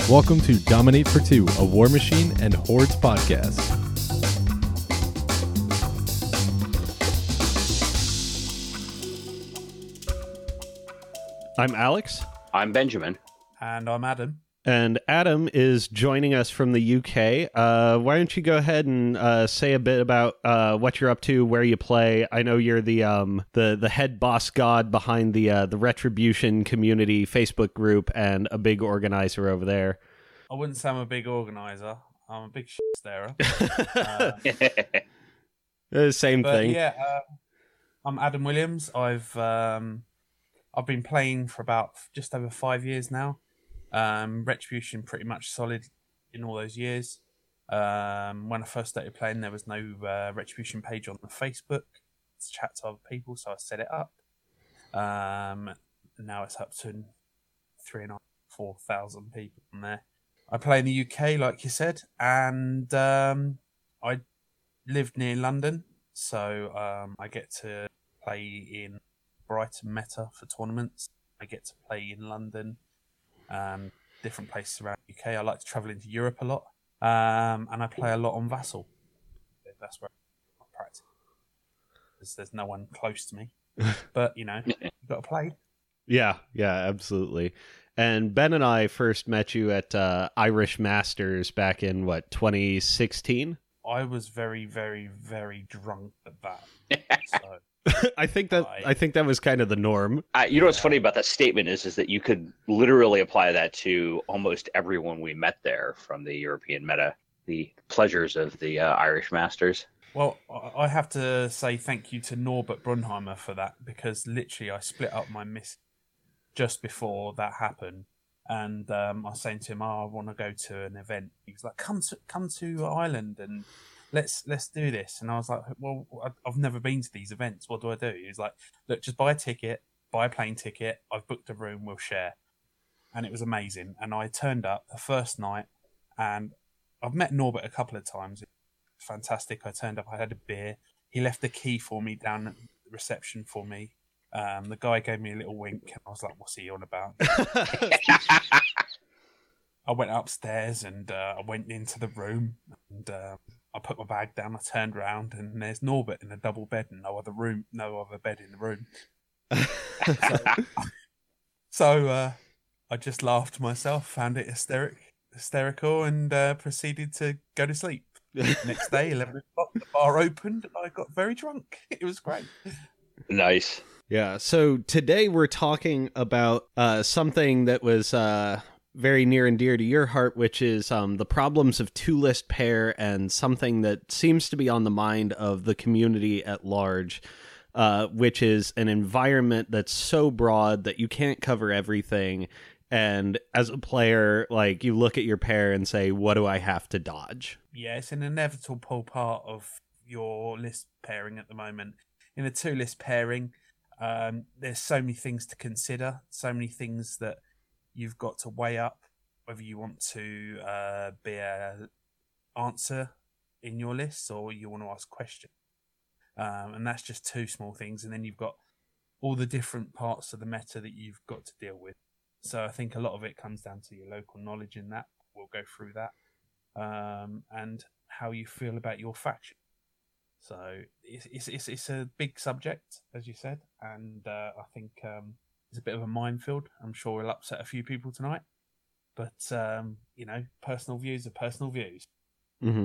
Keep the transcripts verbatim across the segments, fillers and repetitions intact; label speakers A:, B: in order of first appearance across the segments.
A: Welcome to Dominate for Two, a War Machine and Hordes podcast.
B: I'm Alex.
C: I'm Benjamin.
D: And I'm Adam.
B: And Adam is joining us from the U K. Uh, why don't you go ahead and uh, say a bit about uh, what you're up to, where you play? I know you're the um, the the head boss god behind the uh, the Retribution community Facebook group and a big organizer over there.
D: I wouldn't say I'm a big organizer. I'm a big shit starer. uh,
B: Same
D: but
B: thing.
D: Yeah, uh, I'm Adam Williams. I've um, I've been playing for about just over five years now. Um, Retribution pretty much solid in all those years. Um, when I first started playing, there was no uh, Retribution page on the Facebook to chat to other people, so I set it up. Um, now it's up to three and a half, four thousand people on there. I play in the U K, like you said, and um, I live near London, so um, I get to play in Brighton Meta for tournaments. I get to play in London. Um, different places around the U K. I like to travel into Europe a lot, um, and I play a lot on Vassal. That's where I practice. There's, there's no one close to me, but you know, you've got to play.
B: Yeah, yeah, absolutely. And Ben and I first met you at uh, Irish Masters back in what twenty sixteen.
D: I was very, very, very drunk at that. So.
B: I think that I think that was kind of the norm.
C: Uh, you know what's funny about that statement is, is that you could literally apply that to almost everyone we met there from the European meta, the pleasures of the uh, Irish Masters.
D: Well, I have to say thank you to Norbert Brunheimer for that, because literally I split up my miss just before that happened. And um, I was saying to him, oh, I want to go to an event. He was like, come to, come to Ireland and let's let's do this. And I was like, well, I've never been to these events. What do I do? He was like, look, just buy a ticket, buy a plane ticket. I've booked a room, we'll share. And it was amazing. And I turned up the first night, and I've met Norbert a couple of times. Fantastic. I turned up, I had a beer. He left the key for me down at the reception for me. Um, the guy gave me a little wink, and I was like, what's he on about? I went upstairs and uh, I went into the room, and uh, I put my bag down. I turned around, and there's Norbert in a double bed, and no other room, no other bed in the room. so so uh, I just laughed to myself, found it hysteric, hysterical, and uh, proceeded to go to sleep. Next day, eleven o'clock, the bar opened, and I got very drunk. It was great.
C: Nice.
B: Yeah. So today we're talking about uh, something that was uh, very near and dear to your heart, which is um, the problems of two-list pair, and something that seems to be on the mind of the community at large, uh, which is an environment that's so broad that you can't cover everything. And as a player, like, you look at your pair and say, what do I have to dodge?
D: Yeah, it's an inevitable part of your list pairing at the moment. In a two-list pairing, um, there's so many things to consider, so many things that you've got to weigh up, whether you want to uh, be a answer in your list or you want to ask questions. Um, and that's just two small things. And then you've got all the different parts of the meta that you've got to deal with. So I think a lot of it comes down to your local knowledge in that. We'll go through that. Um, and how you feel about your faction. So it's, it's it's it's a big subject, as you said, and uh, I think um, it's a bit of a minefield. I'm sure we'll upset a few people tonight, but um, you know, personal views are personal views.
B: Mm-hmm.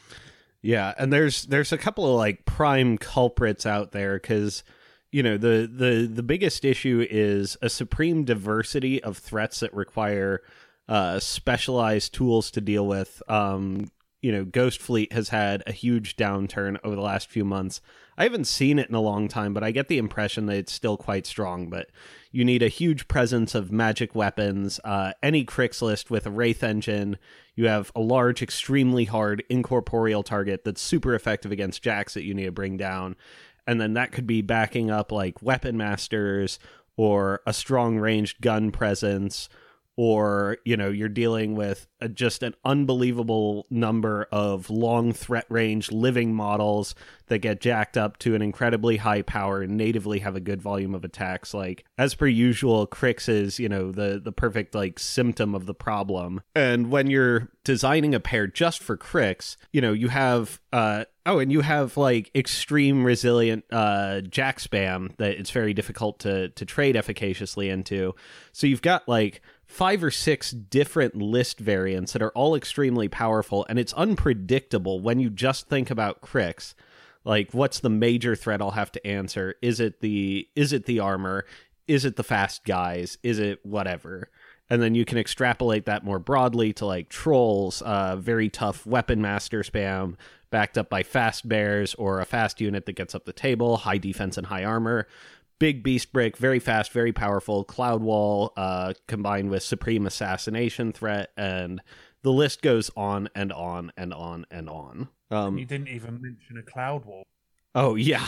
B: Yeah, and there's there's a couple of like prime culprits out there, because you know the the the biggest issue is a supreme diversity of threats that require uh, specialized tools to deal with. Um, You know, Ghost Fleet has had a huge downturn over the last few months. I haven't seen it in a long time, but I get the impression that it's still quite strong. But you need a huge presence of magic weapons, uh, any Crix list with a Wraith engine. You have a large, extremely hard incorporeal target that's super effective against Jax that you need to bring down. And then that could be backing up like Weapon Masters or a strong ranged gun presence, or, you know, you're dealing with a, just an unbelievable number of long threat range living models that get jacked up to an incredibly high power and natively have a good volume of attacks. Like, as per usual, Crix is, you know, the, the perfect, like, symptom of the problem. And when you're designing a pair just for Crix, you know, you have, uh, oh, and you have, like, extreme resilient uh, jack spam that it's very difficult to, to trade efficaciously into. So you've got, like, five or six different list variants that are all extremely powerful, and it's unpredictable when you just think about Crix. Like, what's the major threat I'll have to answer? Is it the is it the armor? Is it the fast guys? Is it whatever? And then you can extrapolate that more broadly to, like, trolls, uh, very tough weapon master spam, backed up by fast bears or a fast unit that gets up the table, high defense and high armor. Big beast brick, very fast, very powerful. Cloud wall uh, combined with supreme assassination threat, and the list goes on and on and on and on. Um,
D: you didn't even mention a cloud wall.
B: Oh yeah,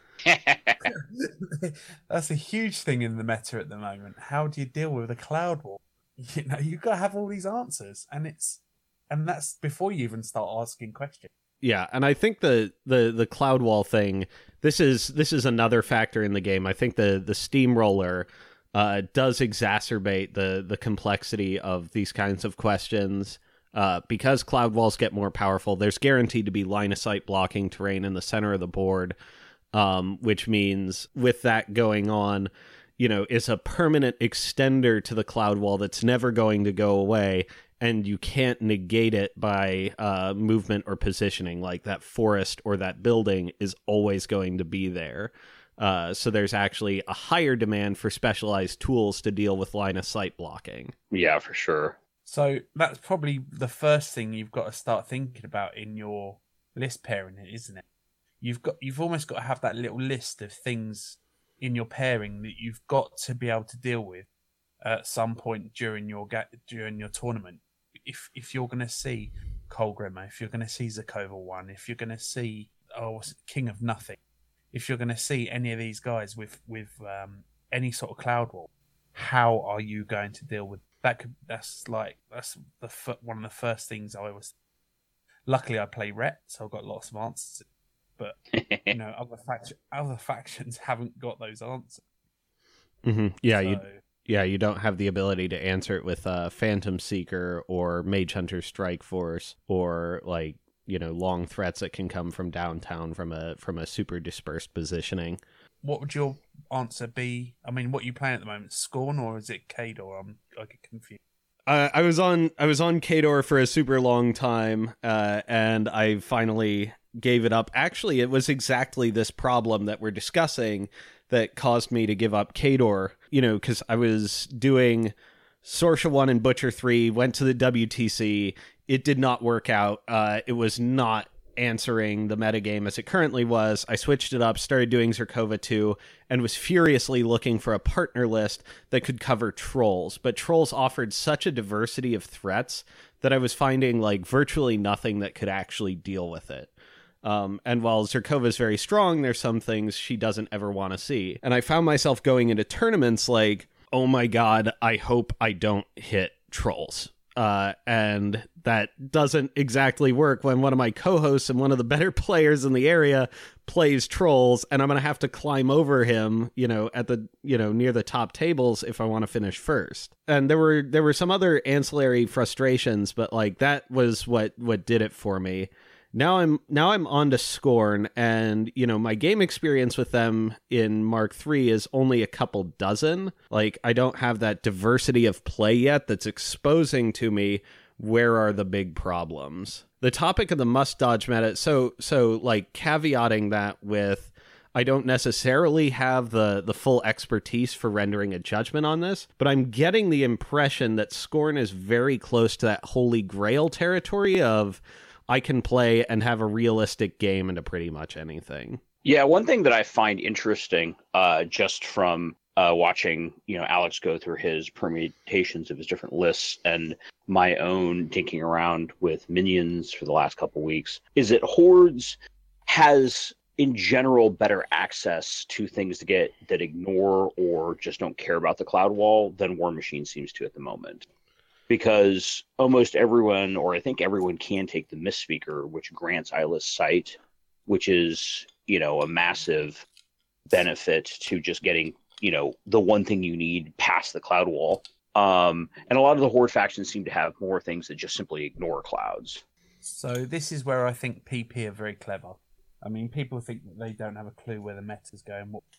D: that's a huge thing in the meta at the moment. How do you deal with a cloud wall? You know, you've got to have all these answers, and it's and that's before you even start asking questions.
B: Yeah, and I think the, the, the cloud wall thing, this is this is another factor in the game. I think the the steamroller uh, does exacerbate the the complexity of these kinds of questions. Uh, because cloud walls get more powerful, there's guaranteed to be line of sight blocking terrain in the center of the board, um, which means with that going on, you know, is a permanent extender to the cloud wall that's never going to go away. And you can't negate it by uh, movement or positioning. Like, that forest or that building is always going to be there. Uh, so there's actually a higher demand for specialized tools to deal with line of sight blocking.
C: Yeah, for sure.
D: So that's probably the first thing you've got to start thinking about in your list pairing, isn't it? You've got you've almost got to have that little list of things in your pairing that you've got to be able to deal with at some point during your ga- during your tournament. If if you're going to see Colgrimmer, if you're going to see Zakova one, if you're going to see oh what's it, King of Nothing, if you're going to see any of these guys with with um, any sort of cloud wall, how are you going to deal with that? Could, that's like that's the one of the first things I was. Luckily, I play Ret, so I've got lots of answers. But you know, other fact other factions haven't got those answers.
B: Mm-hmm. Yeah,
D: so,
B: you. Yeah, you don't have the ability to answer it with uh, Phantom Seeker or Mage Hunter Strike Force or, like, you know, long threats that can come from downtown from a from a super dispersed positioning.
D: What would your answer be? I mean, what are you playing at the moment? Scorn or is it Khador? I'm I get confused.
B: Uh, I was on I was on Khador for a super long time, uh, and I finally gave it up. Actually, it was exactly this problem that we're discussing that caused me to give up Khador, you know, because I was doing Sorsha one and Butcher three, went to the W T C, it did not work out, uh, it was not answering the metagame as it currently was. I switched it up, started doing Zerkova two, and was furiously looking for a partner list that could cover trolls, but trolls offered such a diversity of threats that I was finding, like, virtually nothing that could actually deal with it. Um, and while Zerkova is very strong, there's some things she doesn't ever want to see. And I found myself going into tournaments like, oh my god, I hope I don't hit trolls. Uh, and that doesn't exactly work when one of my co-hosts and one of the better players in the area plays trolls, and I'm going to have to climb over him, you know, at the, you know, near the top tables if I want to finish first. And there were, there were some other ancillary frustrations, but, like, that was what, what did it for me. Now I'm now I'm on to Scorn, and, you know, my game experience with them in Mark three is only a couple dozen. Like, I don't have that diversity of play yet that's exposing to me where are the big problems. The topic of the must dodge meta, so so like caveating that with, I don't necessarily have the, the full expertise for rendering a judgment on this, but I'm getting the impression that Scorn is very close to that holy grail territory of, I can play and have a realistic game into pretty much anything.
C: Yeah, one thing that I find interesting, uh, just from uh, watching, you know, Alex go through his permutations of his different lists and my own dinking around with minions for the last couple weeks, is that Hordes has in general, better access to things to get that ignore or just don't care about the Cloud Wall than War Machine seems to at the moment. Because almost everyone, or I think everyone, can take the Mist-Speaker, which grants eyeless sight, which is, you know, a massive benefit to just getting, you know, the one thing you need past the Cloud Wall. Um, and a lot of the Horde factions seem to have more things that just simply ignore clouds.
D: So this is where I think P P are very clever. I mean, people think that they don't have a clue where the meta's going. What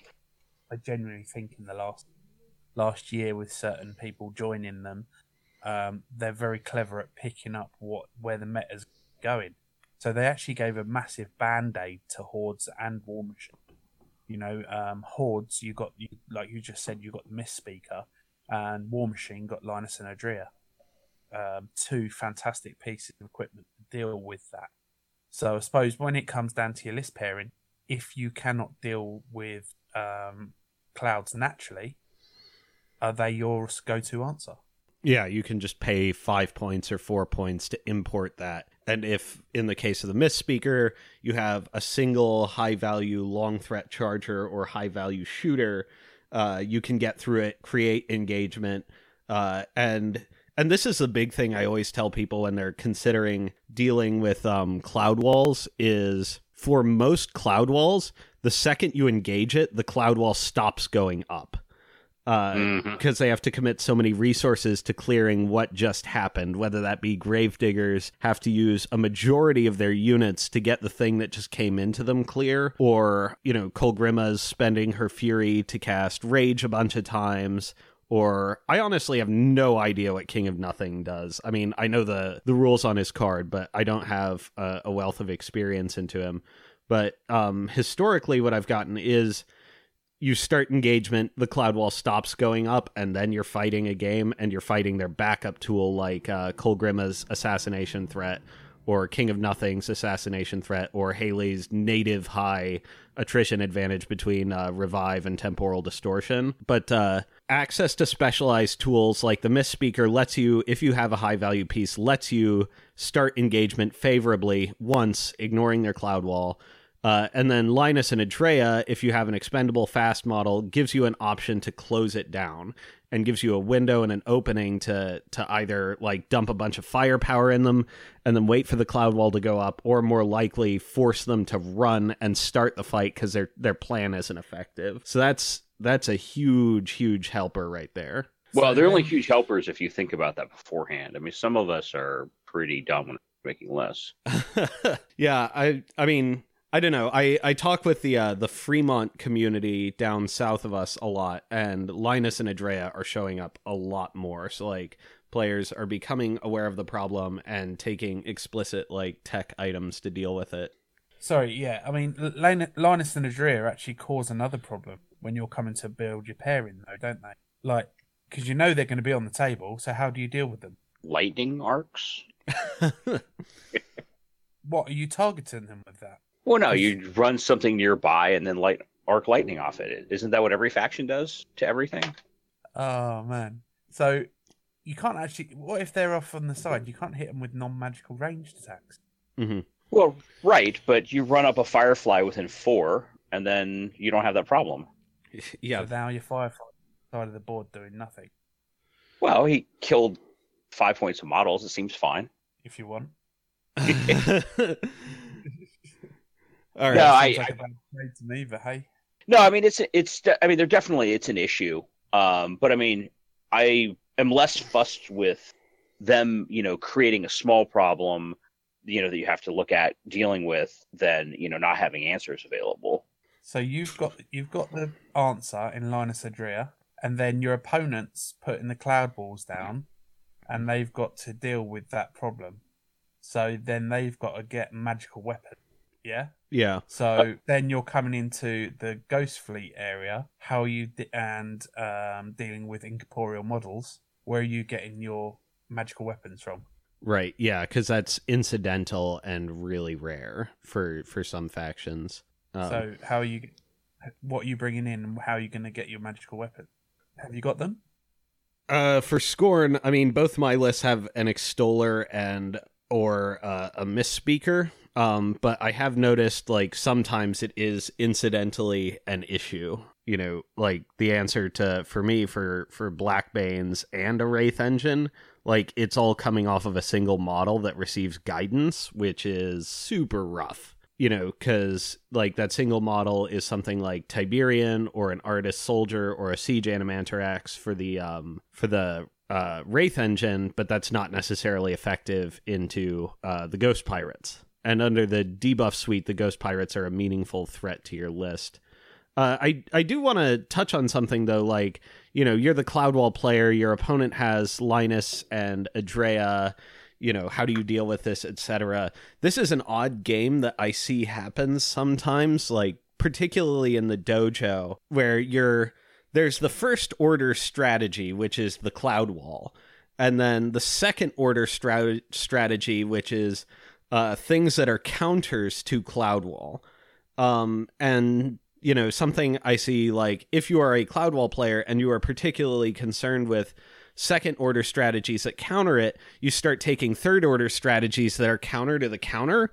D: I genuinely think in the last last year with certain people joining them, um, they're very clever at picking up what where the meta's going. So they actually gave a massive band-aid to Hordes and War Machine. You know, um, Hordes, you got, you, like you just said, you got the Mist-Speaker, and War Machine got Linus and Adria. Um, two fantastic pieces of equipment to deal with that. So I suppose when it comes down to your list pairing, if you cannot deal with um, clouds naturally, are they your go-to answer?
B: Yeah, you can just pay five points or four points to import that. And if, in the case of the Mist-Speaker, you have a single high-value long-threat charger or high-value shooter, uh, you can get through it, create engagement, uh, and... And this is the big thing I always tell people when they're considering dealing with um, cloud walls is, for most cloud walls, the second you engage it, the cloud wall stops going up. Because uh, mm-hmm. they have to commit so many resources to clearing what just happened, whether that be Gravediggers have to use a majority of their units to get the thing that just came into them clear, or, you know, Kolgrimma's spending her Fury to cast Rage a bunch of times. Or I honestly have no idea what King of Nothing does. I mean, I know the, the rules on his card, but I don't have a, a wealth of experience into him. But um, historically, what I've gotten is you start engagement, the cloud wall stops going up, and then you're fighting a game, and you're fighting their backup tool like uh, Kolgrimma's Assassination Threat, or King of Nothing's Assassination Threat, or Haley's native high attrition advantage between uh, Revive and Temporal Distortion. But uh, access to specialized tools like the Mist-Speaker lets you, if you have a high-value piece, lets you start engagement favorably once, ignoring their cloud wall. Uh, and then Linus and Adria, if you have an expendable fast model, gives you an option to close it down and gives you a window and an opening to to either like dump a bunch of firepower in them and then wait for the cloud wall to go up, or more likely force them to run and start the fight because their their plan isn't effective. So that's that's a huge, huge helper right there.
C: Well, they're only huge helpers if you think about that beforehand. I mean, some of us are pretty dumb when making less.
B: yeah, I I mean... I don't know. I, I talk with the uh, the Fremont community down south of us a lot, and Linus and Adria are showing up a lot more. So, like, players are becoming aware of the problem and taking explicit, like, tech items to deal with it.
D: Sorry, yeah. I mean, Linus and Adria actually cause another problem when you're coming to build your pairing, though, don't they? Like, because you know they're going to be on the table, so how do you deal with them?
C: Lightning arcs?
D: What, are you targeting them with that?
C: Well, no, you run something nearby and then light arc lightning off it. Isn't that what every faction does to everything?
D: Oh, man. So you can't actually... What if they're off on the side? You can't hit them with non-magical ranged attacks.
B: Mm-hmm.
C: Well, right, but you run up a Firefly within four, and then you don't have that problem.
B: Yeah.
D: So now your Firefly side of the board doing nothing.
C: Well, he killed five points of models. It seems fine.
D: If you want.
B: All right.
C: No, I,
D: like a bad trade to me, but hey.
C: No, I mean it's it's. I mean, they're definitely it's an issue. Um, but I mean, I am less fussed with them, you know, creating a small problem, you know, that you have to look at dealing with than, you know, not having answers available.
D: So you've got you've got the answer in Linus Adria, and then your opponent's putting the cloud balls down, and they've got to deal with that problem. So then they've got to get magical weapons. Yeah.
B: Yeah.
D: So then you're coming into the Ghost Fleet area. How are you de- and um, dealing with incorporeal models? Where are you getting your magical weapons from?
B: Right. Yeah, because that's incidental and really rare for for some factions. Um,
D: so how are you? What are you bringing in, and how are you going to get your magical weapon? Have you got them?
B: Uh, for Scorn, I mean, both my lists have an Extoller and or uh, a Mist-Speaker. Um, but I have noticed, like, sometimes it is incidentally an issue. You know, like, the answer to, for me, for, for Blackbanes and a Wraith engine, like, it's all coming off of a single model that receives guidance, which is super rough. You know, because, like, that single model is something like Tiberian or an Artist Soldier or a Siege Animanthrax for the, um, for the uh, Wraith engine, but that's not necessarily effective into uh, the Ghost Pirates. And under the debuff suite, the Ghost Pirates are a meaningful threat to your list. Uh, I, I do want to touch on something, though, like, you know, you're the Cloudwall player, your opponent has Linus and Adrea, you know, how do you deal with this, et cetera. This is an odd game that I see happens sometimes, like, particularly in the dojo, where you're, there's the first order strategy, which is the Cloudwall, and then the second order strat- strategy, which is uh, things that are counters to Cloudwall. Um, and, you know, something I see, like, if you are a Cloudwall player and you are particularly concerned with second order strategies that counter it, you start taking third order strategies that are counter to the counter.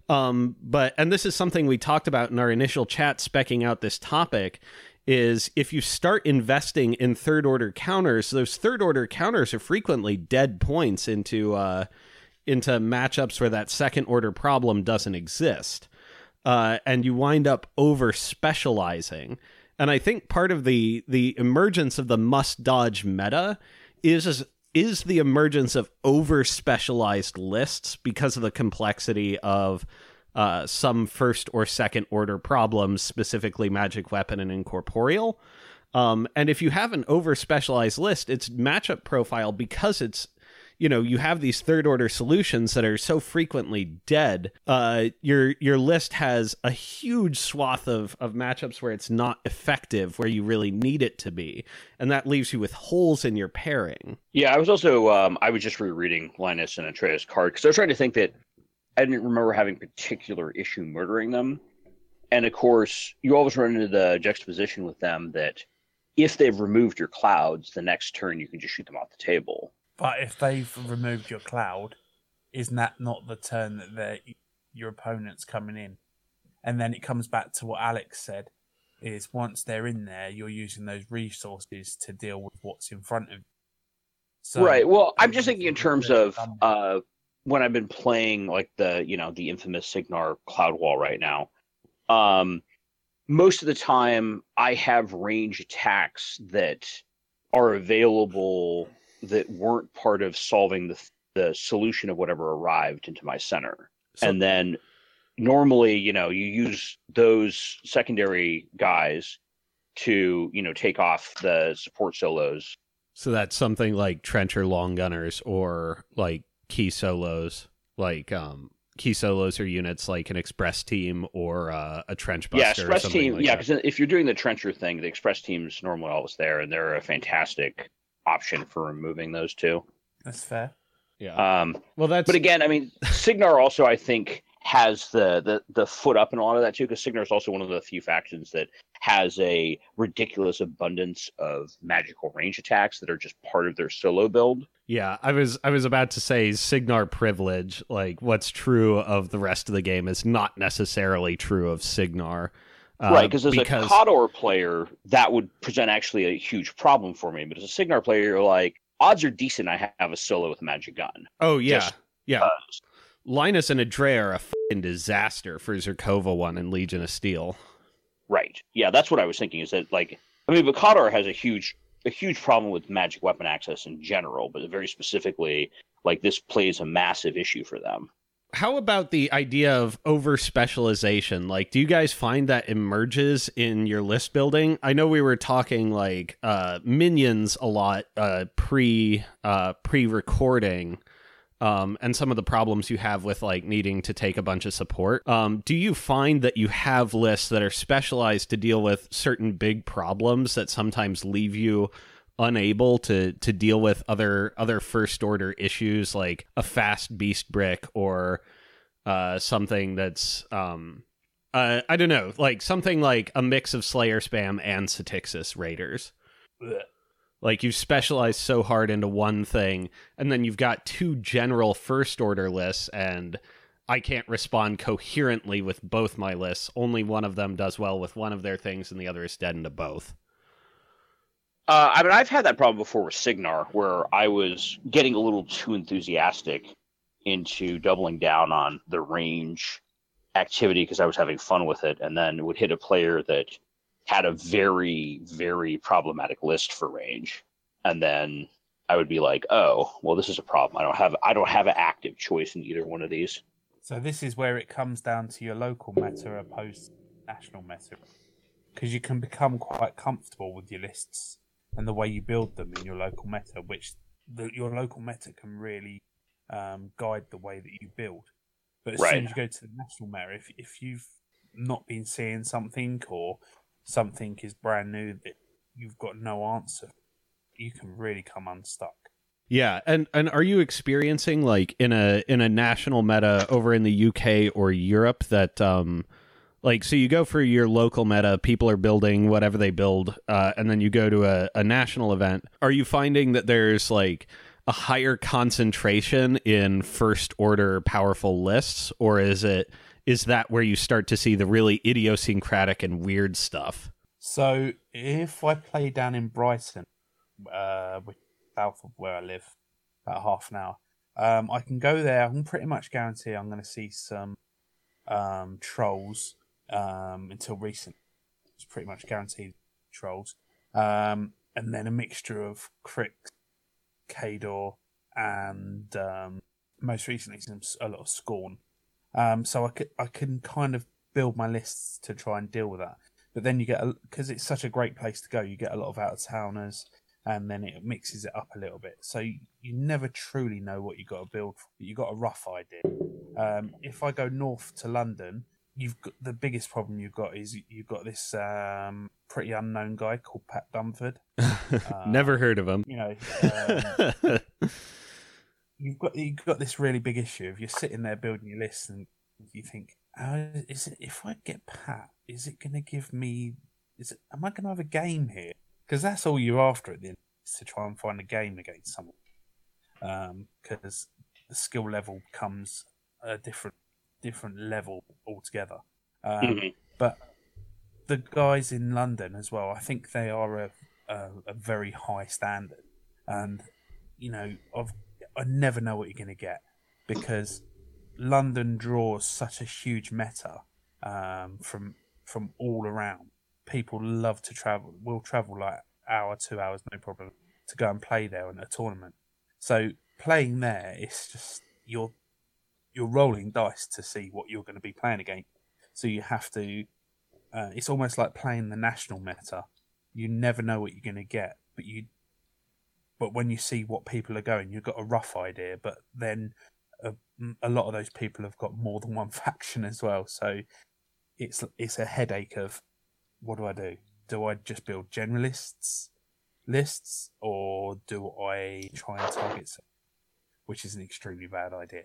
B: Um, but, and this is something we talked about in our initial chat specking out this topic, is if you start investing in third order counters, those third order counters are frequently dead points into, uh, into matchups where that second order problem doesn't exist. Uh, and you wind up over specializing. And I think part of the, the emergence of the must dodge meta is, is the emergence of over specialized lists because of the complexity of uh, some first or second order problems, specifically magic weapon and incorporeal. Um, and if you have an over specialized list, its matchup profile, because it's, you know, you have these third order solutions that are so frequently dead, uh, your your list has a huge swath of, of matchups where it's not effective, where you really need it to be. And that leaves you with holes in your pairing.
C: Yeah, I was also, um, I was just rereading Linus and Atreus' card, because I was trying to think that I didn't remember having particular issue murdering them. And of course, you always run into the juxtaposition with them that if they've removed your clouds, the next turn you can just shoot them off the table.
D: But if they've removed your cloud, isn't that not the turn that they're, your opponent's coming in? And then it comes back to what Alex said, is once they're in there, you're using those resources to deal with what's in front of you. So,
C: right. Well, I'm just thinking in terms of uh, when I've been playing, like, the, you know, the infamous Signar Cloudwall right now. Um, most of the time, I have range attacks that are available that weren't part of solving the the solution of whatever arrived into my center. So, and then normally, you know, you use those secondary guys to, you know, take off the support solos.
B: So that's something like Trencher Long Gunners or like key solos, like um, key solos are units like an Express Team or uh, a Trench Buster.
C: Yeah, Express
B: or
C: Team.
B: Like
C: yeah, because if you're doing the Trencher thing, the Express Team's normally always there, and they're a fantastic option for removing those two.
D: That's fair.
B: Yeah.
C: Um,
B: well, that's.
C: But again, I mean, Signar also, I think, has the, the, the foot up in a lot of that too, because Signar is also one of the few factions that has a ridiculous abundance of magical range attacks that are just part of their solo build.
B: Yeah, I was I was about to say Signar privilege. Like, what's true of the rest of the game is not necessarily true of Signar. Uh,
C: right, because as
B: because...
C: a Khador player, that would present actually a huge problem for me. But as a Signar player, you're like, odds are decent I have a solo with a magic gun.
B: Oh, yeah.
C: Just
B: yeah.
C: Because.
B: Linus and Adrea are a fucking disaster for Zerkova one and Legion of Steel.
C: Right. Yeah, that's what I was thinking, is that, like, I mean, but Khador has a huge a huge problem with magic weapon access in general, but very specifically, like, this plays a massive issue for them.
B: How about the idea of over specialization? Like, do you guys find that emerges in your list building? I know we were talking like uh, minions a lot uh, pre uh, pre-recording, um, and some of the problems you have with like needing to take a bunch of support. Um, do you find that you have lists that are specialized to deal with certain big problems that sometimes leave you unable to to deal with other other first order issues, like a fast beast brick or uh something that's um uh I don't know, like something like a mix of Slayer Spam and Satixis Raiders? Ugh. Like, you've specialized so hard into one thing, and then you've got two general first order lists, and I can't respond coherently with both my lists. Only one of them does well with one of their things, and the other is dead into both.
C: Uh, I mean, I've had that problem before with Signar, where I was getting a little too enthusiastic into doubling down on the range activity because I was having fun with it, and then would hit a player that had a very, very problematic list for range, and then I would be like, "Oh, well, this is a problem. I don't have, I don't have an active choice in either one of these."
D: So this is where it comes down to your local meta opposed to national meta, because you can become quite comfortable with your lists and the way you build them in your local meta, which the, your local meta can really um, guide the way that you build. But as
C: Right.
D: soon as you go to the national meta, if if you've not been seeing something or something is brand new that you've got no answer, you can really come unstuck.
B: Yeah, and and are you experiencing like in a in a national meta over in the U K or Europe that um like so you go for your local meta, people are building whatever they build, uh, and then you go to a, a national event. Are you finding that there's like a higher concentration in first order powerful lists, or is it is that where you start to see the really idiosyncratic and weird stuff?
D: So if I play down in Brighton, uh, which is south of where I live, about half an hour, um, I can go there. I can pretty much guarantee I'm going to see some um, trolls. Um, until recent, it's pretty much guaranteed trolls, um, and then a mixture of Crix, Kador, and um, most recently some a lot of Scorn. Um, so I could I can kind of build my lists to try and deal with that. But then you get, because it's such a great place to go, you get a lot of out of towners, and then it mixes it up a little bit. So you, you never truly know what you got to build, but you got a rough idea. Um, if I go north to London, you've got the biggest problem you've got is you've got this um, pretty unknown guy called Pat Dumford. Um,
B: Never heard of him.
D: You know, um, you've got you've got this really big issue. If you're sitting there building your list and you think, oh, is it, if I get Pat, is it going to give me? Is it? Am I going to have a game here? Because that's all you're after at the end, is to try and find a game against someone. Because um, the skill level becomes a different. different level altogether. Um,
C: Mhm.
D: But the guys in London as well, I think they are a, a, a very high standard. And, you know, I've, I never know what you're going to get because London draws such a huge meta um, from from all around. People love to travel, will travel like hour, two hours, no problem, to go and play there in a tournament. So playing there, it's just, you're you're rolling dice to see what you're going to be playing against. So you have to, uh, it's almost like playing the national meta. You never know what you're going to get, but you, but when you see what people are going, you've got a rough idea, but then a, a lot of those people have got more than one faction as well. So it's, it's a headache of, what do I do? Do I just build generalists lists, or do I try and target some, which is an extremely bad idea.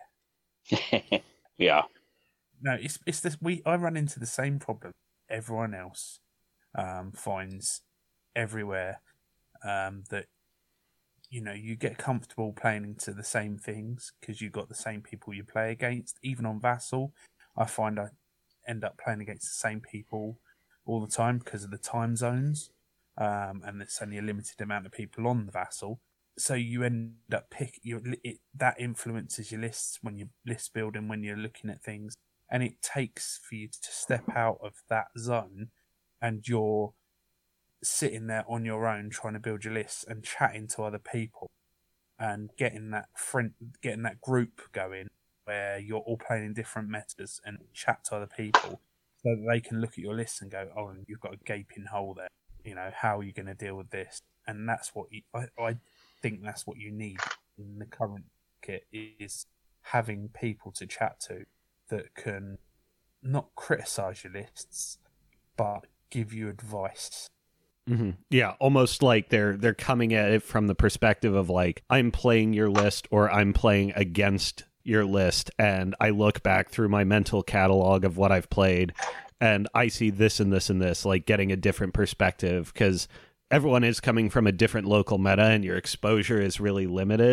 C: Yeah.
D: No, it's it's this. We I run into the same problem everyone else um, finds everywhere. Um, that you know you get comfortable playing into the same things because you've got the same people you play against. Even on Vassal, I find I end up playing against the same people all the time because of the time zones, um, and there's only a limited amount of people on the Vassal. So you end up pick you it, that influences your lists when you're list building, when you're looking at things, and it takes for you to step out of that zone, and you're sitting there on your own trying to build your lists and chatting to other people, and getting that friend, getting that group going where you're all playing in different metas and chat to other people, so that they can look at your list and go, "Oh, you've got a gaping hole there. You know, how are you going to deal with this?" And that's what you, I. I think that's what you need in the current kit, is having people to chat to that can not criticize your lists but give you advice.
B: Mm-hmm. Yeah, almost like they're they're coming at it from the perspective of like, I'm playing your list or I'm playing against your list, and I look back through my mental catalog of what I've played and I see this and this and this, like getting a different perspective, because everyone is coming from a different local meta and your exposure is really limited.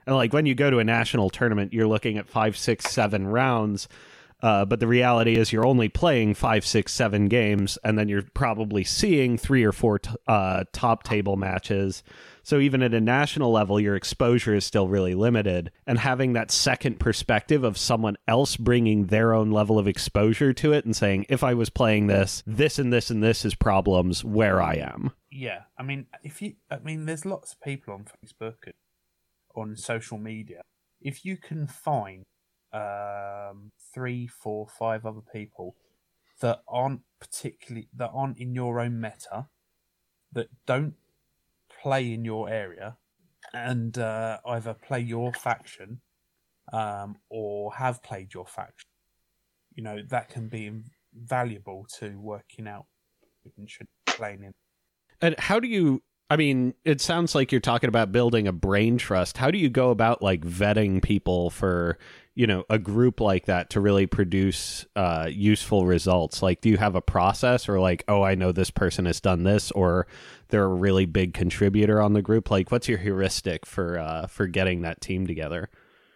B: And like when you go to a national tournament, you're looking at five, six, seven rounds. Uh, but the reality is you're only playing five, six, seven games, and then you're probably seeing three or four t- uh, top table matches. So even at a national level, your exposure is still really limited. And having that second perspective of someone else bringing their own level of exposure to it and saying, if I was playing this, this and this and this is problems where I am.
D: Yeah, I mean, if you, I mean, there's lots of people on Facebook and on social media. If you can find um, three, four, five other people that aren't particularly that aren't in your own meta, that don't play in your area, and uh, either play your faction um, or have played your faction, you know, that can be valuable to working out who should be playing in.
B: And how do you, I mean, it sounds like you're talking about building a brain trust. How do you go about like vetting people for, you know, a group like that to really produce uh, useful results? Like, do you have a process, or like, oh, I know this person has done this, or they're a really big contributor on the group? Like, what's your heuristic for uh, for getting that team together?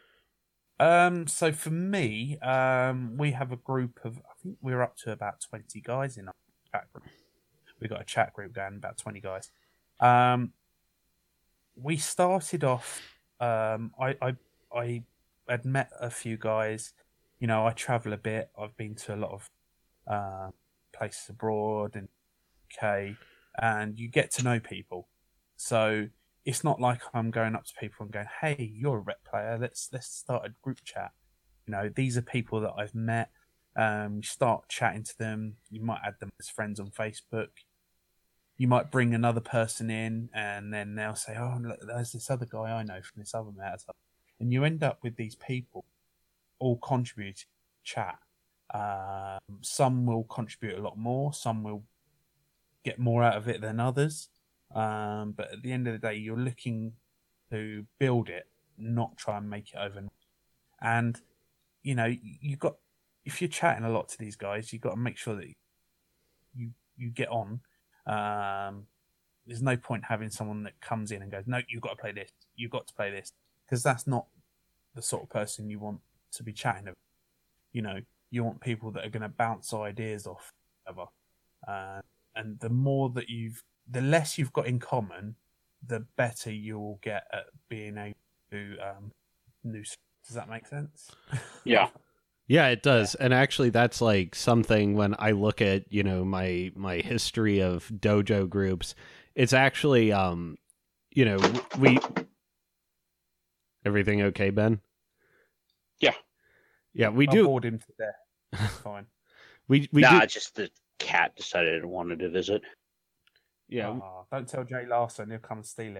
D: Um, so for me, um, we have a group of, I think we're up to about twenty guys in our chat group. We've got a chat group going, about twenty guys. Um, we started off, um, I, I, I had met a few guys. You know, I travel a bit. I've been to a lot of uh, places abroad and U K, and you get to know people. So it's not like I'm going up to people and going, "Hey, you're a rep player. Let's let's start a group chat." You know, these are people that I've met. Um, you start chatting to them. You might add them as friends on Facebook. You might bring another person in, and then they'll say, "Oh, look, there's this other guy I know from this other meta," and you end up with these people all contributing to chat. Um, some will contribute a lot more. Some will get more out of it than others. Um, but at the end of the day, you're looking to build it, not try and make it overnight. And you know, you got if you're chatting a lot to these guys, you've got to make sure that you you get on. Um, there's no point having someone that comes in and goes, "No, you've got to play this. You've got to play this," because that's not the sort of person you want to be chatting about. You know, you want people that are going to bounce ideas off each other. Uh, and the more that you've, the less you've got in common, the better you will get at being able to um, new. Does that make sense?
C: Yeah.
B: Yeah, it does. And actually that's like something when I look at, you know, my my history of dojo groups, it's actually um you know, we everything okay, Ben?
C: Yeah.
B: Yeah, we
D: I'll
B: do
D: board him to death. It's fine.
B: we we
C: nah,
B: do
C: it's just the cat decided it wanted to visit.
B: yeah.
D: Oh, don't tell Jay Larson, he'll come and steal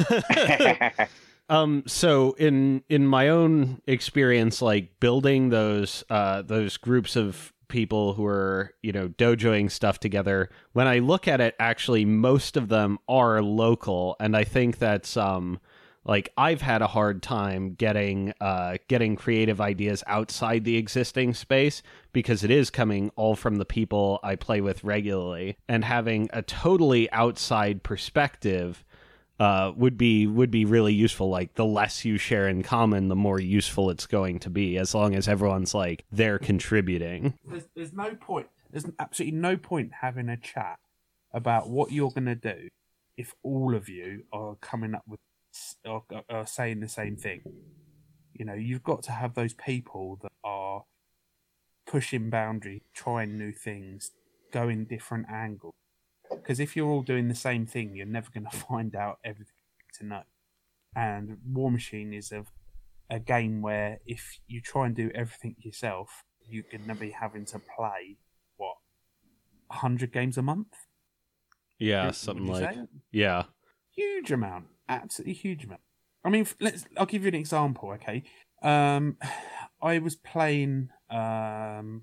D: it.
B: Um, so in in my own experience, like building those uh those groups of people who are, you know, dojoing stuff together, when I look at it, actually most of them are local, and I think that's um like I've had a hard time getting uh getting creative ideas outside the existing space because it is coming all from the people I play with regularly, and having a totally outside perspective uh, would be would be really useful. Like the less you share in common, the more useful it's going to be, as long as everyone's like they're contributing.
D: There's, there's no point. There's absolutely no point having a chat about what you're going to do if all of you are coming up with or are saying the same thing. You know, you've got to have those people that are pushing boundaries, trying new things, going different angles. Because if you're all doing the same thing, you're never going to find out everything to know. And War Machine is a, a game where if you try and do everything yourself, you're going to be having to play, what, one hundred games a month?
B: Yeah,
D: Would
B: something
D: you
B: like
D: say?
B: yeah.
D: Huge amount. Absolutely huge amount. I mean, let's. I'll give you an example, okay? Um, I was playing... Um,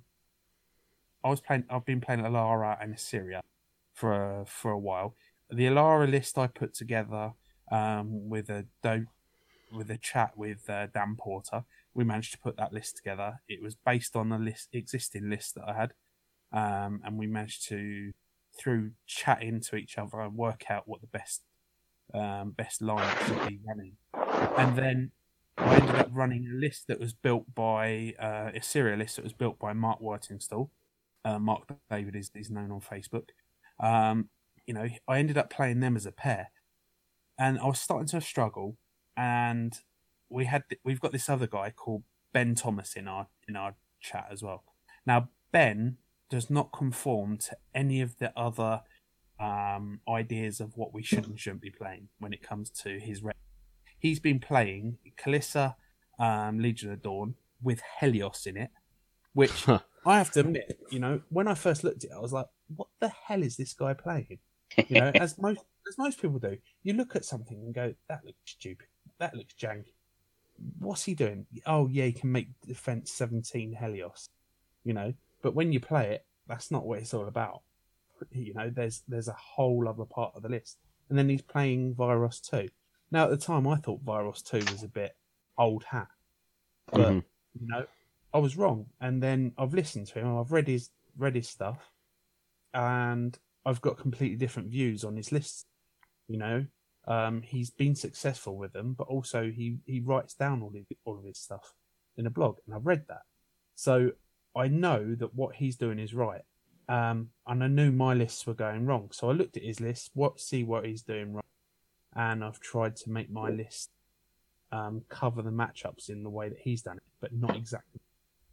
D: I was playing... I've been playing Alara and Assyria for a, for a while. The Alara list I put together um, with a do, with a chat with uh, Dan Porter. We managed to put that list together. It was based on a list existing list that I had, um, and we managed to, through chatting to each other, and work out what the best um, best lineup should be running. And then I ended up running a list that was built by uh, a serial list that was built by Mark Whitingstall. Uh, Mark David is, is known on Facebook. Um, you know, I ended up playing them as a pair, and I was starting to struggle. And we had we've got this other guy called Ben Thomas in our in our chat as well. Now Ben does not conform to any of the other um, ideas of what we should and shouldn't be playing when it comes to his. Re- He's been playing Kalissa, um, Legion of Dawn with Helios in it, which huh. I have to admit, you know, when I first looked at it, I was like, "What the hell is this guy playing?" You know, as most as most people do, you look at something and go, "That looks stupid. That looks janky. What's he doing?" Oh yeah, he can make defense seventeen Helios, you know. But when you play it, that's not what it's all about. You know, there's there's a whole other part of the list, and then he's playing Vyros two. Now, at the time, I thought Vyros two was a bit old hat. But, mm-hmm. you know, I was wrong. And then I've listened to him, I've read his read his stuff, and I've got completely different views on his lists. You know, um, he's been successful with them, but also he, he writes down all of, all of his stuff in a blog, and I've read that. So I know that what he's doing is right. Um, and I knew my lists were going wrong. So I looked at his list, what see what he's doing wrong. And I've tried to make my list um, cover the matchups in the way that he's done it, but not exactly.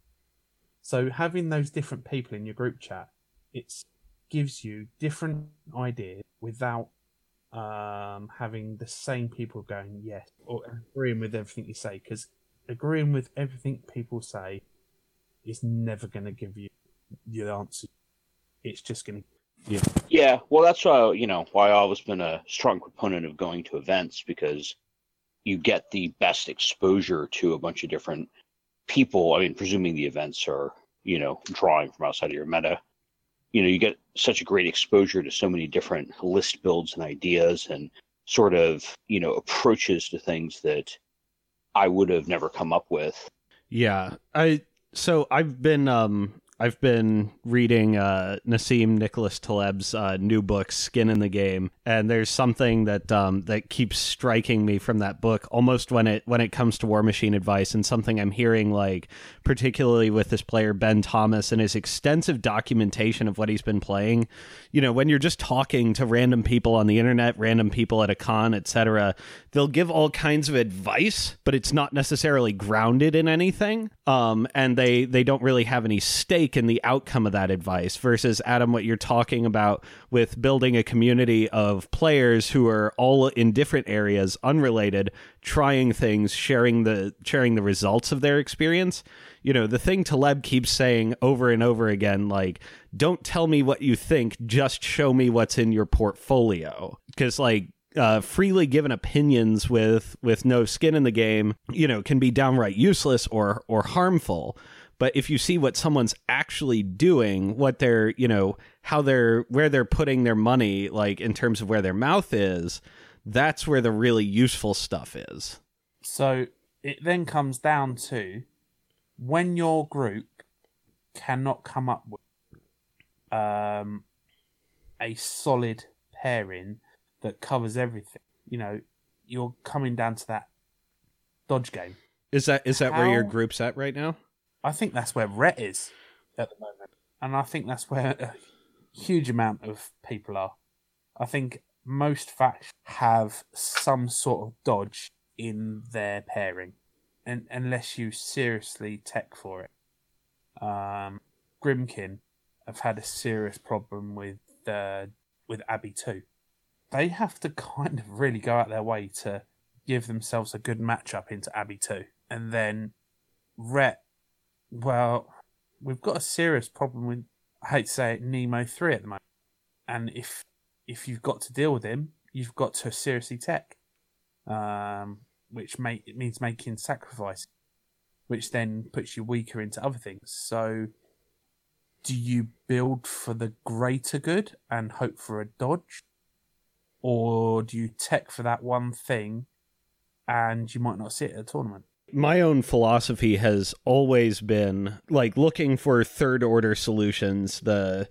D: So having those different people in your group chat, it gives you different ideas without um, having the same people going yes or agreeing with everything you say. Because agreeing with everything people say is never going to give you the answer. It's just going to.
C: Yeah. Yeah. Well, that's why, you know, why I've always been a strong proponent of going to events, because you get the best exposure to a bunch of different people. I mean, presuming the events are, you know, drawing from outside of your meta, you know, you get such a great exposure to so many different list builds and ideas and sort of, you know, approaches to things that I would have never come up with.
B: Yeah. I, so I've been, um, I've been reading uh, Nassim Nicholas Taleb's uh, new book, Skin in the Game, and there's something that um, that keeps striking me from that book, almost when it when it comes to War Machine advice, and something I'm hearing, like particularly with this player Ben Thomas and his extensive documentation of what he's been playing. You know, when you're just talking to random people on the internet, random people at a con, et cetera, they'll give all kinds of advice, but it's not necessarily grounded in anything, um, and they they don't really have any stake in the outcome of that advice. Versus, Adam, what you're talking about with building a community of players who are all in different areas, unrelated, trying things, sharing the sharing the results of their experience. You know, the thing Taleb keeps saying over and over again, like, don't tell me what you think, just show me what's in your portfolio. Because, like, uh, freely given opinions with with no skin in the game, you know, can be downright useless or or harmful. But if you see what someone's actually doing, what they're, you know, how they're, where they're putting their money, like in terms of where their mouth is, that's where the really useful stuff is.
D: So it then comes down to when your group cannot come up with um, a solid pairing that covers everything, you know, you're coming down to that dodge game.
B: Is that is that
D: How...
B: where your group's at right now?
D: I think that's where Rhett is at the moment. And I think that's where a huge amount of people are. I think most factions have some sort of dodge in their pairing, and unless you seriously tech for it. Um, Grimkin have had a serious problem with uh, with Abbey two. They have to kind of really go out their way to give themselves a good matchup into Abbey two. And then Rhett, well, we've got a serious problem with, I hate to say it, Nemo three at the moment. And if if you've got to deal with him, you've got to seriously tech, um, which make, it means making sacrifice, which then puts you weaker into other things. So do you build for the greater good and hope for a dodge? Or do you tech for that one thing and you might not see it at a tournament?
B: My own philosophy has always been like looking for third order solutions, the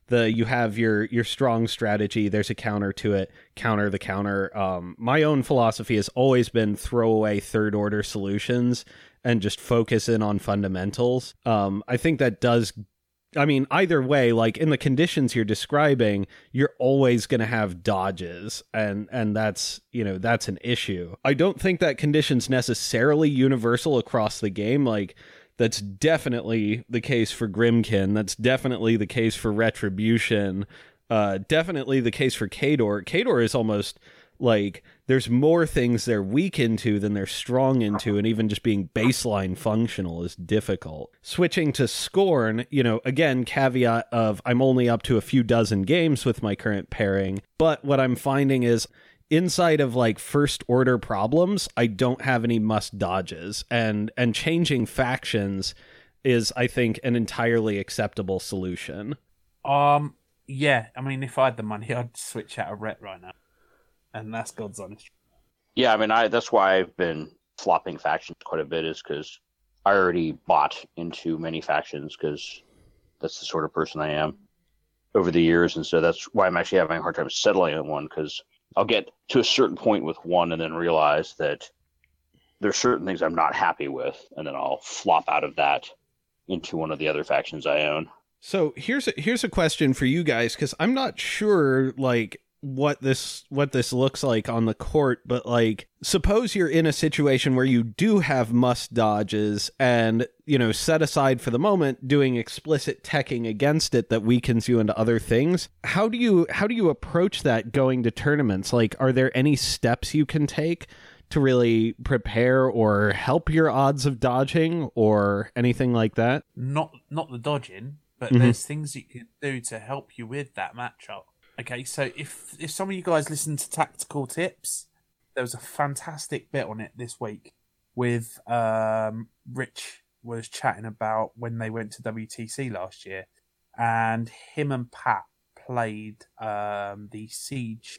B: the you have your your strong strategy, there's a counter to it, counter the counter. Um, my own philosophy has always been throw away third order solutions and just focus in on fundamentals. Um, I think that does, I mean, either way, like in the conditions you're describing, you're always going to have dodges, and and that's, you know, that's an issue. I don't think that condition's necessarily universal across the game. Like, that's definitely the case for Grimkin. That's definitely the case for Retribution. Uh, definitely the case for Khador. Khador is almost like there's more things they're weak into than they're strong into, and even just being baseline functional is difficult. Switching to Scorn, you know, again, caveat of I'm only up to a few dozen games with my current pairing, but what I'm finding is inside of like first order problems, I don't have any must dodges, and and changing factions is, I think, an entirely acceptable solution.
D: Um, yeah, I mean, if I had the money, I'd switch out of Ret right now, and that's God's honest.
C: Yeah, I mean, I that's why I've been flopping factions quite a bit, is because I already bought into many factions, because that's the sort of person I am over the years, and so that's why I'm actually having a hard time settling on one, because I'll get to a certain point with one and then realize that there's certain things I'm not happy with, and then I'll flop out of that into one of the other factions I own.
B: So here's a, here's a question for you guys, because I'm not sure like what this what this looks like on the court, but like suppose you're in a situation where you do have must dodges, and you know, set aside for the moment doing explicit teching against it that weakens you into other things. How do you how do you approach that going to tournaments? Like, are there any steps you can take to really prepare or help your odds of dodging or anything like that?
D: Not not the dodging, but
B: Mhm.
D: there's things you can do to help you with that matchup. Okay, so if if some of you guys listen to Tactical Tips, there was a fantastic bit on it this week with um, Rich was chatting about when they went to W T C last year, and him and Pat played um, the Siege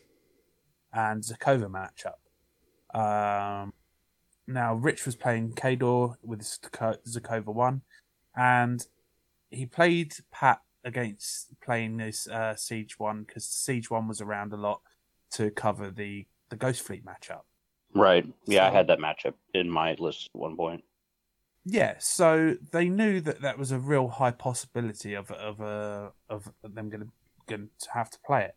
D: and Zakova matchup. Um, now, Rich was playing Khador with Zakova one, and he played Pat against playing this uh, Siege one, because Siege one was around a lot to cover the, the Ghost Fleet matchup.
C: Right. Yeah,
D: So-
C: I had that matchup in my list at one point.
D: Yeah, so they knew that that was a real high possibility of of uh, of them going to going to have to play it.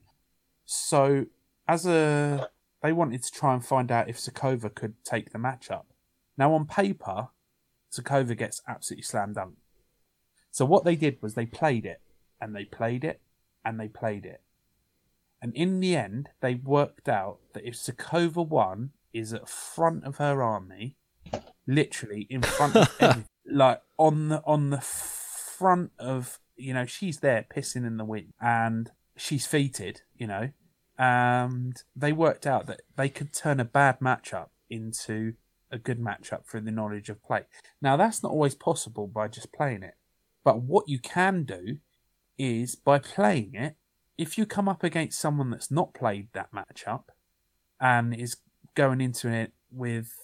D: So as a they wanted to try and find out if Zakova could take the matchup. Now on paper, Zakova gets absolutely slam dunked. So what they did was they played it, and they played it, and they played it. And in the end, they worked out that if Zakova one is at front of her army, literally in front of everything, like on the on the front of, you know, she's there pissing in the wind, and she's feated, you know, and they worked out that they could turn a bad matchup into a good matchup through the knowledge of play. Now, that's not always possible by just playing it, but what you can do is by playing it, if you come up against someone that's not played that matchup and is going into it with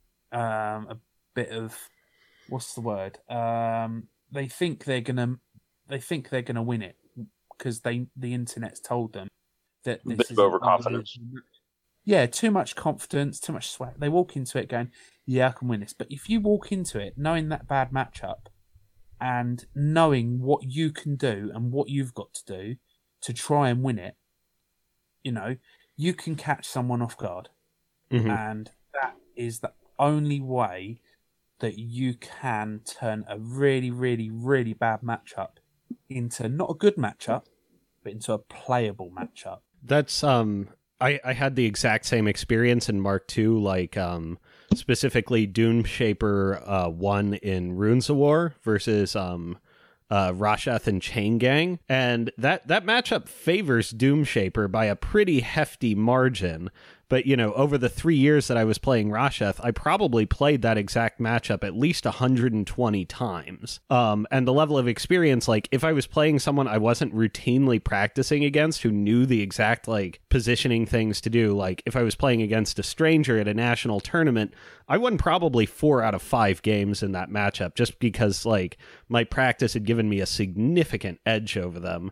D: um, a bit of, what's the word? Um, they think they're gonna, they think they're gonna win it because they the internet's told them that
C: A
D: this
C: bit
D: is
C: of
D: an
C: overconfidence.
D: unbelievable match. Yeah, too much confidence, too much sweat. They walk into it going, "Yeah, I can win this." But if you walk into it knowing that bad matchup and knowing what you can do and what you've got to do to try and win it, you know, you can catch someone off guard.
B: Mhm.
D: And that is the only way that you can turn a really, really, really bad matchup into not a good matchup, but into a playable matchup.
B: That's um I, I had the exact same experience in Mark two, like um specifically Doomshaper uh one in Runes of War versus um uh Rasheth and Chain Gang, and that that matchup favors Doomshaper by a pretty hefty margin. But, you know, over the three years that I was playing Rasheth, I probably played that exact matchup at least one hundred twenty times. Um, and the level of experience, like, if I was playing someone I wasn't routinely practicing against who knew the exact, like, positioning things to do, like, if I was playing against a stranger at a national tournament, I won probably four out of five games in that matchup just because, like, my practice had given me a significant edge over them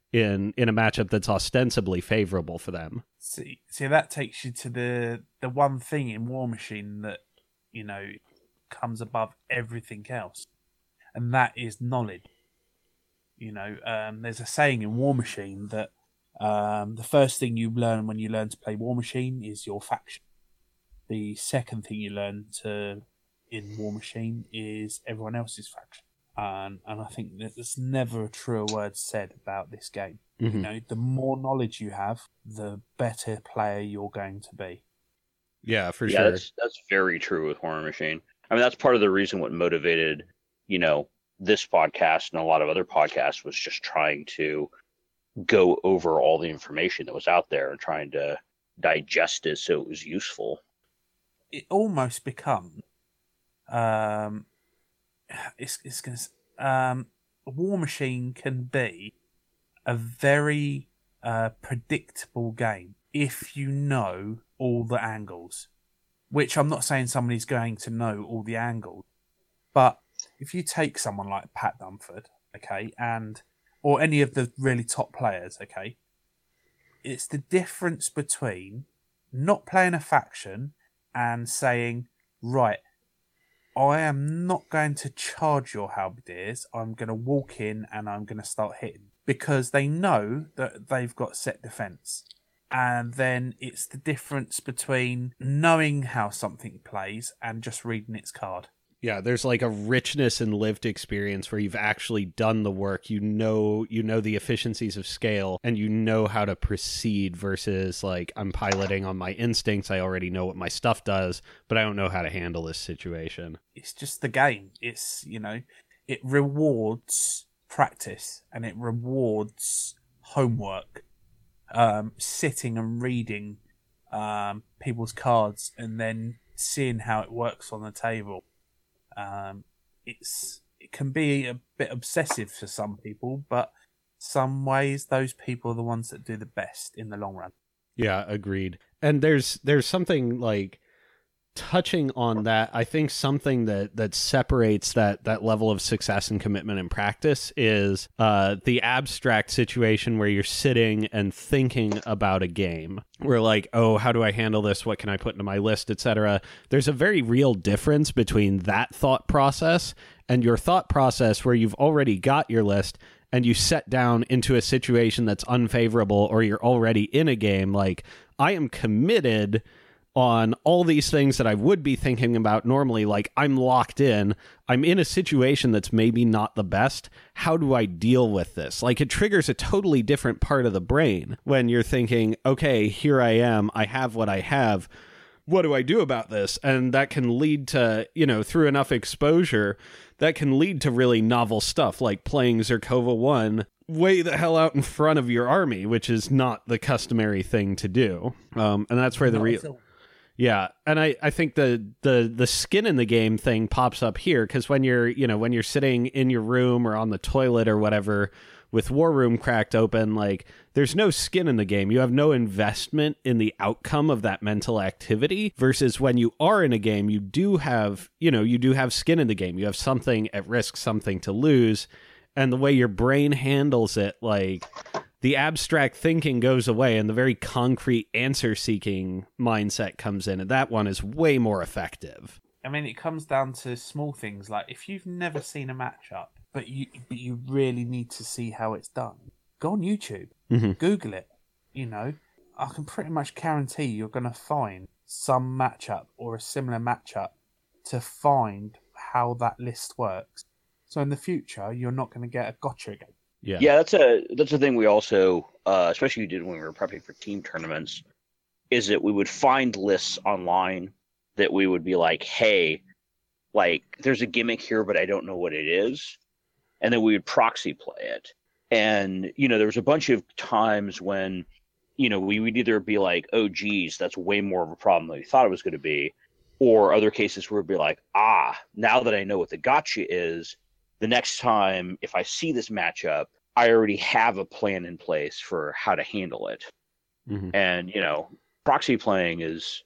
B: in in a matchup that's ostensibly favorable for them.
D: See, see, that takes you to the the one thing in War Machine that, you know, comes above everything else, and that is knowledge. You know, um, there's a saying in War Machine that um, the first thing you learn when you learn to play War Machine is your faction. The second thing you learn to in War Machine is everyone else's faction. Um, and I think that there's never a truer word said about this game.
B: Mm-hmm.
D: You know, the more knowledge you have, the better player you're going to be.
B: Yeah, for
C: yeah,
B: sure.
C: That's, that's very true with War Machine. I mean, that's part of the reason what motivated, you know, this podcast and a lot of other podcasts was just trying to go over all the information that was out there and trying to digest it so it was useful.
D: It almost becomes, um, it's it's going to, um, War Machine can be a very uh, predictable game if you know all the angles. Which I'm not saying somebody's going to know all the angles, but if you take someone like Pat Dunford, okay, and or any of the really top players, okay, it's the difference between not playing a faction and saying, right, I am not going to charge your halberdiers. I'm going to walk in and I'm going to start hitting. Because they know that they've got set defense. And then it's the difference between knowing how something plays and just reading its card.
B: Yeah, there's like a richness in lived experience where you've actually done the work. You know, you know the efficiencies of scale, and you know how to proceed versus like I'm piloting on my instincts. I already know what my stuff does, but I don't know how to handle this situation.
D: It's just the game. It's, you know, it rewards practice and it rewards homework. Um, sitting and reading um, people's cards and then seeing how it works on the table. Um, it's it can be a bit obsessive for some people, but some ways those people are the ones that do the best in the long run.
B: Yeah, agreed. And there's there's something like touching on that. I think something that that separates that that level of success and commitment in practice is uh, the abstract situation where you're sitting and thinking about a game. We're like, oh, how do I handle this? What can I put into my list, et cetera. There's a very real difference between that thought process and your thought process where you've already got your list and you set down into a situation that's unfavorable or you're already in a game. Like, I am committed on all these things that I would be thinking about normally. Like, I'm locked in. I'm in a situation that's maybe not the best. How do I deal with this? Like, it triggers a totally different part of the brain when you're thinking, okay, here I am. I have what I have. What do I do about this? And that can lead to, you know, through enough exposure, that can lead to really novel stuff like playing Zerkova one way the hell out in front of your army, which is not the customary thing to do. Um, and that's where the real... Yeah, and I, I think the, the the skin in the game thing pops up here because when you're you know when you're sitting in your room or on the toilet or whatever with War Room cracked open, like there's no skin in the game. You have no investment in the outcome of that mental activity versus when you are in a game, you do have you know you do have skin in the game. You have something at risk, something to lose, and the way your brain handles it, like. The abstract thinking goes away and the very concrete answer-seeking mindset comes in, and that one is way more effective.
D: I mean, it comes down to small things, like if you've never seen a matchup, but you but you really need to see how it's done, go on YouTube,
B: mm-hmm.
D: Google it. You know, I can pretty much guarantee you're going to find some matchup or a similar matchup to find how that list works. So in the future, you're not going to get a gotcha again.
B: Yeah,
C: yeah, that's a that's a thing we also, uh, especially we did when we were prepping for team tournaments, is that we would find lists online that we would be like, hey, like there's a gimmick here, but I don't know what it is, and then we would proxy play it. And you know, there was a bunch of times when, you know, we would either be like, oh, geez, that's way more of a problem than we thought it was going to be, or other cases where we'd be like, ah, now that I know what the gotcha is, the next time if I see this matchup, I already have a plan in place for how to handle it.
B: Mm-hmm.
C: And, you know, proxy playing is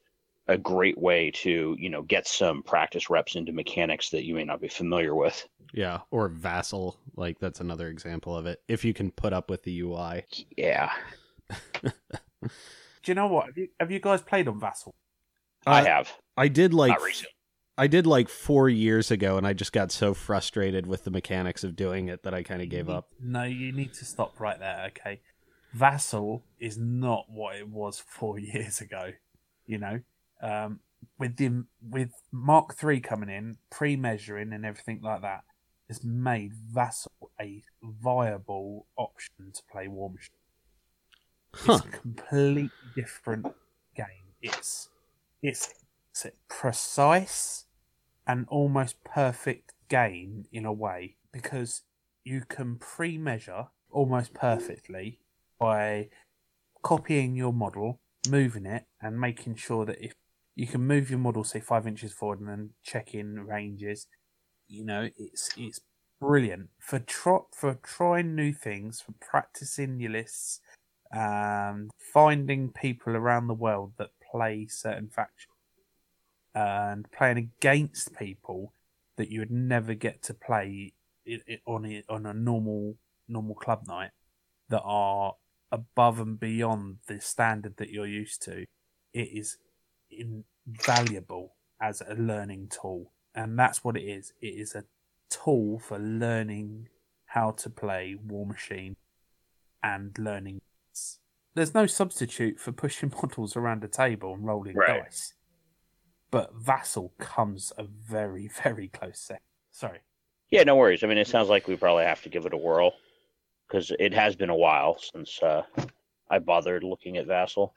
C: a great way to, you know, get some practice reps into mechanics that you may not be familiar with.
B: Yeah, or Vassal, like that's another example of it. If you can put up with the U I.
C: Yeah.
D: Do you know what? Have you, have you guys played on Vassal?
B: Uh,
C: I have.
B: I did like
C: Not recently.
B: I did like four years ago, and I just got so frustrated with the mechanics of doing it that I kind of gave up.
D: No, you need to stop right there, okay? Vassal is not what it was four years ago, you know? Um, with the, with Mark three coming in, pre-measuring and everything like that, has made Vassal a viable option to play War Machine.
B: Huh.
D: It's a completely different game. It's, it's, it's a precise and almost perfect game in a way, because you can pre-measure almost perfectly by copying your model, moving it, and making sure that if you can move your model, say five inches forward, and then check in ranges, you know, it's it's brilliant for tro- for trying new things, for practicing your lists, um, finding people around the world that play certain factions, and playing against people that you would never get to play it, it on a, on a normal normal club night, that are above and beyond the standard that you're used to. It is invaluable as a learning tool, and that's what it is. It is a tool for learning how to play War Machine and learning. There's no substitute for pushing models around a table and rolling
C: Right.
D: dice. But Vassal comes a very, very close second. Sorry.
C: Yeah, no worries. I mean, it sounds like we probably have to give it a whirl, because it has been a while since uh, I bothered looking at Vassal.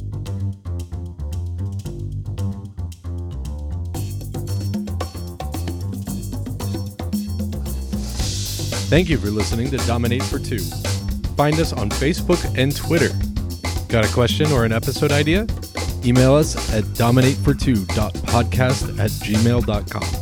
A: Thank you for listening to Dominate for Two. Find us on Facebook and Twitter. Got a question or an episode idea? Email us at dominate for two dot podcast at gmail dot com.